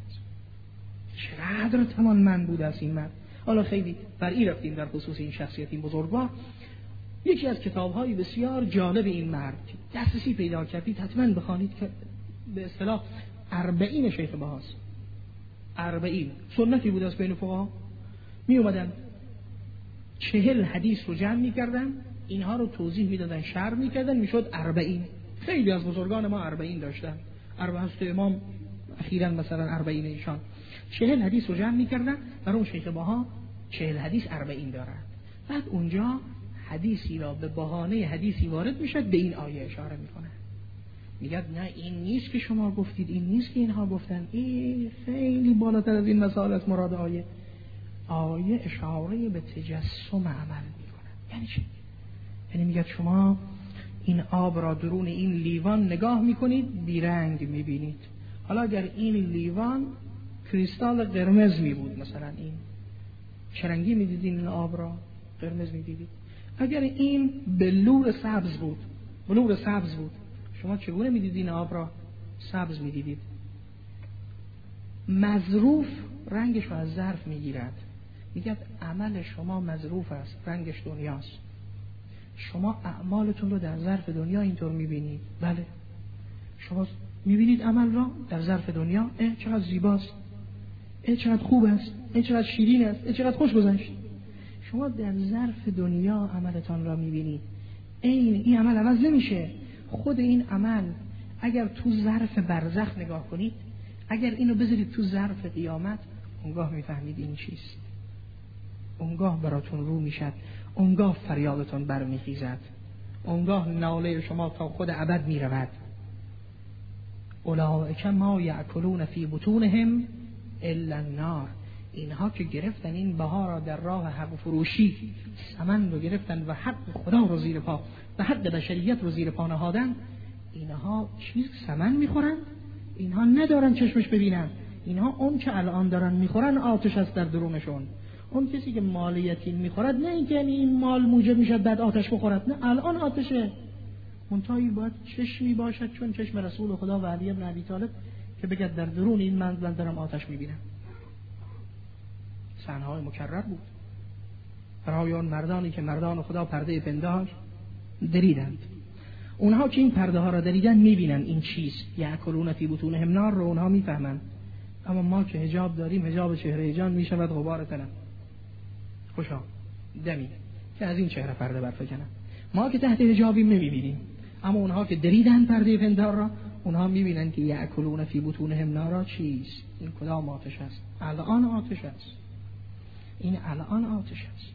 چقدر توانمند بود است این مرد. حالا خیلی فرعی رفتیم در خصوص این شخصیت این بزرگوار. یکی از کتاب‌های بسیار جالب این مرد دسترسی پیدا کردید حتما بخوانید که به اصطلاح 40 شیخ بهاست. 40 سنتی بود از بین فقها. می اومدن 40 حدیث رو جمع می‌کردن، اینها رو توضیح می‌دادن، شرح می‌کردن، میشد 40. خیلی از بزرگان ما 40 داشتن. 40 امام اخیراً مثلا 40 ایشان 40 حدیث رو جمع می‌کردن، برای اون شیخ بها 40 حدیث 40 دارن. بعد اونجا حدیثی را به بهانه حدیثی وارد میشد، به این آیه اشاره میکنه، میگه نه این نیست که شما گفتید، این نیست که اینها گفتن، این خیلی بالاتر از این مسائل است. مراد آیه اشاره به تجسم عمل میکنه. یعنی چی؟ یعنی میگه شما این آب را درون این لیوان نگاه میکنید، بیرنگ میبینید. حالا اگر این لیوان کریستال قرمز میبود، مثلا این چه رنگی میدیدین؟ این آب را قرمز میدیدید. اگر این بلور سبز بود، شما چگونه میدیدین آب را؟ سبز میدیدید. مظروف رنگش رو از ظرف میگیرد. میگه عمل شما مظروف است، رنگش دنیاست. شما اعمالتون رو در ظرف دنیا اینطور میبینید. بله، شما میبینید عمل را در ظرف دنیا، چقدر زیباست، چقدر خوب است، چقدر شیرین است، چقدر خوش گذشت. شما در ظرف دنیا عملتان را میبینید. این عمل عوض نمیشه. خود این عمل اگر تو ظرف برزخ نگاه کنید، اگر اینو بذارید تو ظرف قیامت، اونگاه میفهمید این چیست. اونگاه براتون رو میشد، اونگاه فریادتون برمیخیزد، اونگاه ناله شما تا خود ابد میرود. اولئک ما یأکلون فی بطونهم الا النار. اینها که گرفتن این بها را در راه حق فروشی، ثمن رو گرفتن و حق خدا رو زیر پا و حق بشریت رو زیر پا نهادن، اینها چیز ثمن میخورن؟ اینها ندارن چشمش ببینن. اینها اون که الان دارن میخورن آتش است در درونشون. اون کسی که مال یتیم میخورد، نه اینکه این مال موجب میشد بعد آتش بخورد، نه، الان آتشه. منتهی باید چشمی باشد چون چشم رسول خدا و علی بن ابی طالب که بگد در درون این من دارم آتش میبینم. صحنه‌های مکرر بود برای اون مردانی که مردان خدا پرده پندار دریدند. اونها که این پرده ها را دریدن میبینن این چیست، یأکلون فی بطونهم نار رو اونها میفهمن. اما ما که حجاب داریم، حجاب چهره جان میشود غبار تنم، خوشا دمی که از این چهره پرده برفکنن. ما که تحت حجابیم نمیبینیم، اما اونها که دریدن پرده پندار را، اونها میبینن که یأکلون فی بطونهم نارا چیست، این کدام آتش است؟ الان آتش است. این الان آتش است.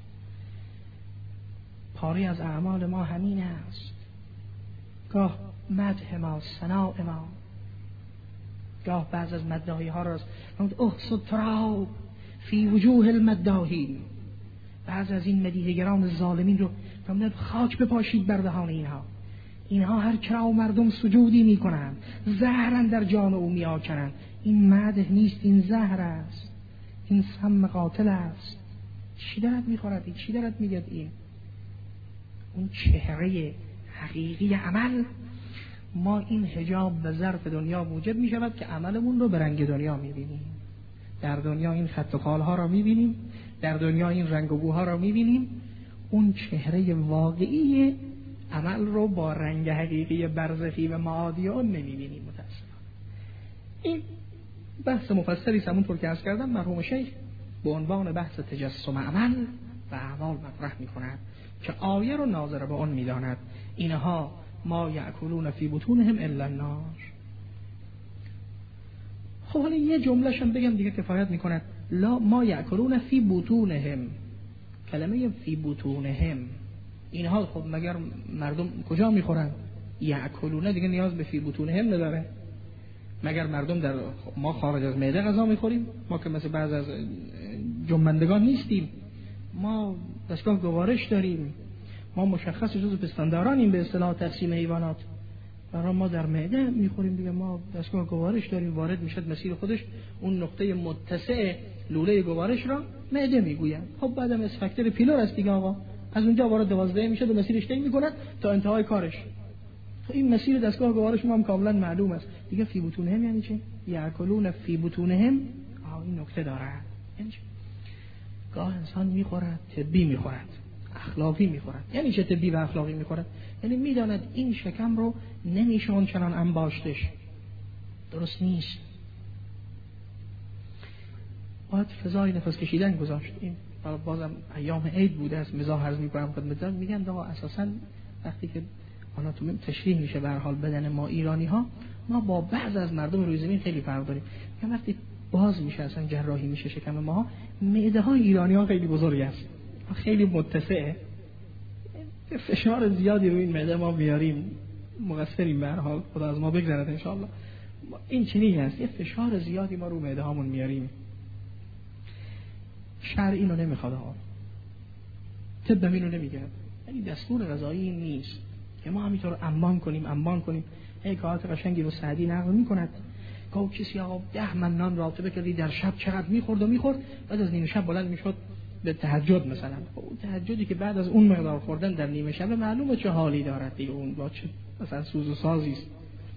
پاری از اعمال ما همین است. گاه مدح ما، ثناء ما، گاه بعض از مداحی ها راست احصد تراب فی وجوه المداحین، بعض از این مدیحگران ظالمین رو فرمودند خاک بپاشید بر دهان اینها هر کرا مردم سجودی میکنند، زهرن در جان او میآکنند. این مدح نیست، این زهر است، این سم قاتل است. چی دارد میخورد؟ چی دارد میگد؟ این اون چهره حقیقی عمل. ما این حجاب به ظرف دنیا موجب می شود که عملمون رو به رنگ دنیا می بینیم. در دنیا این خط و خال ها را می بینیم، در دنیا این رنگ و بوها را می بینیم. اون چهره واقعی عمل رو با رنگ حقیقی برزخی و معادیان نمی بینیم متاسفانه. این بحث مفصلی است، همونطور که عرض کردم مرحوم شیخ به عنوان بحث تجسم عمل و اعمال مطرح می کند که آیه رو ناظر به اون می داند. اینها ما یأکلون فی بطونهم الا النار. خب حالا یه جمله‌ش هم بگم دیگه کفایت میکنه. لا ما یأکلون فی بطونهم، کلمه فی بطونهم اینها خب مگر مردم کجا میخورن؟ یأکلون دیگه نیاز به فی بطونهم نداره. مگر مردم در ما خارج از معده غذا میخوریم؟ ما که مثل بعض از جنبندگان نیستیم، ما دستگاه گوارش داریم، ما مشخص جزو پستاندارانیم به اصطلاح تقسیم حیوانات. برای ما در معده میخوریم دیگه، ما دستگاه گوارش داریم، وارد میشد مسیر خودش اون نقطه متسع لوله گوارش را معده میگویند. خب بعدم اسفکتر پیلور است دیگه آقا، از اونجا وارد 12 میشه و مسیرش طی میکنه تا انتهای کارش. خب این مسیر دستگاه گوارش ما هم کاملا معلوم است دیگه. فی بطونهم یعنی چی؟ یأکلون فی بطونهم. این نکته داره. یعنی چی؟ گاه انسان میخورد طبی میخورد، اخلاقی میخورد. یعنی چه طبی و اخلاقی میخورد؟ یعنی میداند این شکم رو نمیشه چنان انباشتش، درست نیست، باید فضای نفس کشیدن گذاشت. این بازم ایام عید بوده است، مزاح عرض میکنم خدمتتون، میگن آقا اساسا وقتی که آناتومی تشریح میشه به هر حال بدن ما ایرانی ها، ما با بعض از مردم روی زمین خیلی فرق داریم. که وقتی باز میشه اصلا جراحی میشه شکم ما، معده های ایرانی ها خیلی بزرگ است، خیلی متسعه، فشار زیادی روی این معده ما میاریم، مقصریم به هر حال، خدا از ما بگذرد ان شاء الله. این چنین است، یه فشار زیادی ما رو معده هامون میاریم. شرع اینو نمیخواد ها، طب اینو نمیگه، یعنی دستور غذایی نیست که ما همینطور انبان کنیم. حکایات قشنگی رو سعدی نقل میکند که کسی آقا 10 من نان راتبه کردی در شب چقدر میخورد، بعد از نیمه شب بلند میشد به تهجد مثلا. اون تهجدی که بعد از اون مقدار خوردن در نیمه شب معلومه چه حالی دارد دیگه، اون با چه مثلا سوز و سازی است.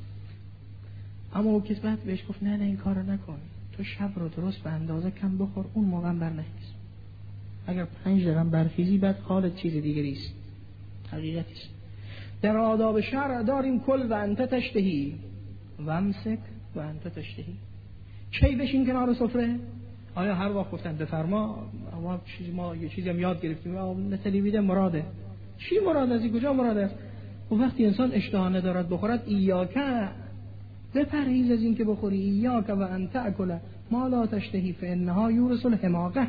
اما اون کس بعد بهش گفت نه این کارو نکن، تو شب رو درست به اندازه کم بخور، اون موقع برنخیز. اگر 5 دقیقه برخیزی بعد حالت چیز دیگری است، حقیقتی است. در آداب شرع داریم کل و انت تشتهی و امسک و انت تشتهی. کی بشین کنار سفره؟ آیا هر وقت گفتن بفرما ما یه چیزی هم یاد گرفتیم نه تلویزیون مراده؟ چی مراد از این؟ کجا مراد است؟ و وقتی انسان اشتها ندارد بخورد، ایاک بپرهیز از این که بخوری، ایاک و انت اکل ما لا تشتهی فانها یورث الحماقه.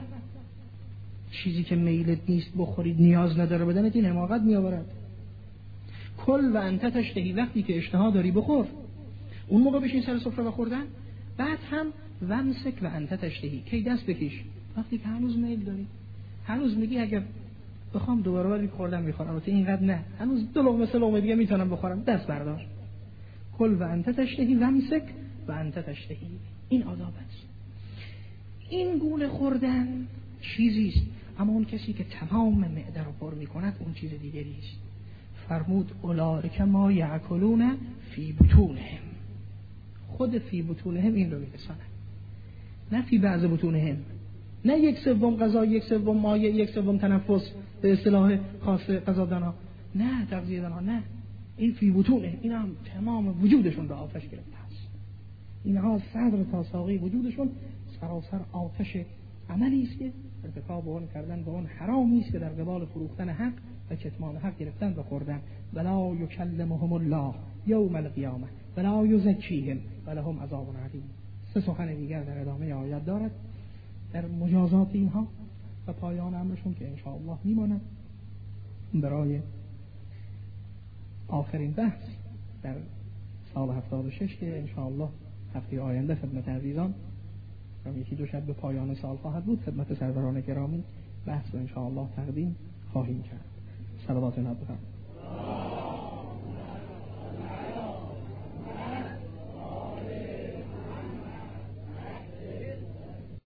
چیزی که میلت نیست بخورید، نیاز نداره بدنت، این حماقت میآورد. کل و انت تشتهی، وقتی که اشتها داری بخور، اون موقع بشین سر سفره بخوردن. بعد هم ومسک و انت تشتهی، کی دست بکش؟ وقتی که هنوز میل داری، هنوز میگی اگر بخوام دوباره ولی خوردم میخورم، البته اینقدر نه، هنوز 2 لقمه 3 لقمه دیگه میتونم بخورم، دست بردار. کل و انت تشتهی ومسک و انت تشتهی، این آداب است. این گونه خوردن چیزی است، اما اون کسی که تمام معده رو پر میکند اون چیز دیگری است. فرمود اولئک ما یأکلون فی بطونهم، خود فی بطونهم این رو میرسانه، نه فی بعض بطونهم، نه 1/3 غذا، 1/3 مایع، 1/3 تنفس به اصطلاح خاص غذادانها، نه تغذیه دانها، نه، این فی بطونه، این هم تمام وجودشون را آتش گرفته است. اینها صدر تا ساقه وجودشون سراسر آتش عملی است که ارتکاب آن کردن به آن حرامی است که در قبال فروختن حق و کتمان حق گرفتن و خوردن. ولا یکلمهم الله یوم القیامه ولا یزکیهم ولهم عذاب علیم. 3 سخن دیگر در ادامه آیت دارد در مجازات اینها و پایان امرشون که انشاءالله میماند برای آخرین بحث در سال 76 که انشاءالله هفته آینده خدمت عزیزان و یکی دو شب به پایان سال خواهد بود خدمت سروران گرامی بحث رو انشاءالله تقدیم خواهیم کرد. صلوات نبی